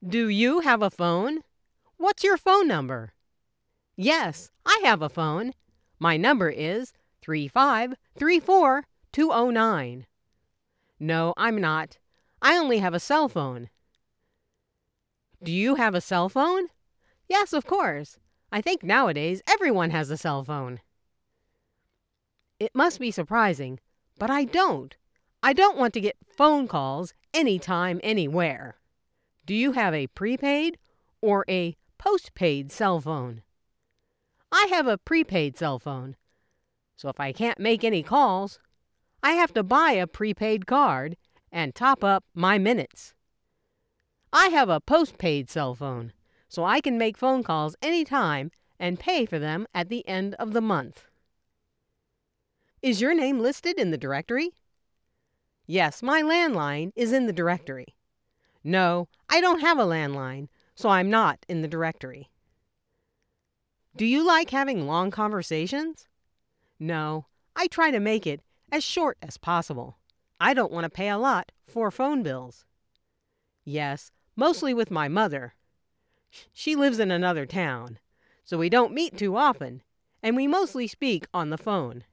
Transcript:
Do you have a phone? What's your phone number? Yes, I have a phone. My number is 3534209. No, I'm not. I only have a cell phone. Do you have a cell phone? Yes, of course. I think nowadays everyone has a cell phone. It must be surprising, but I don't. I don't want to get phone calls anytime, anywhere. Do you have a prepaid or a postpaid cell phone? I have a prepaid cell phone, so if I can't make any calls, I have to buy a prepaid card and top up my minutes. I have a postpaid cell phone, so I can make phone calls anytime and pay for them at the end of the month. Is your name listed in the directory? Yes, my landline is in the directory. No, I don't have a landline, so I'm not in the directory. Do you like having long conversations? No, I try to make it as short as possible. I don't want to pay a lot for phone bills. Yes, mostly with my mother. She lives in another town, so we don't meet too often, and we mostly speak on the phone.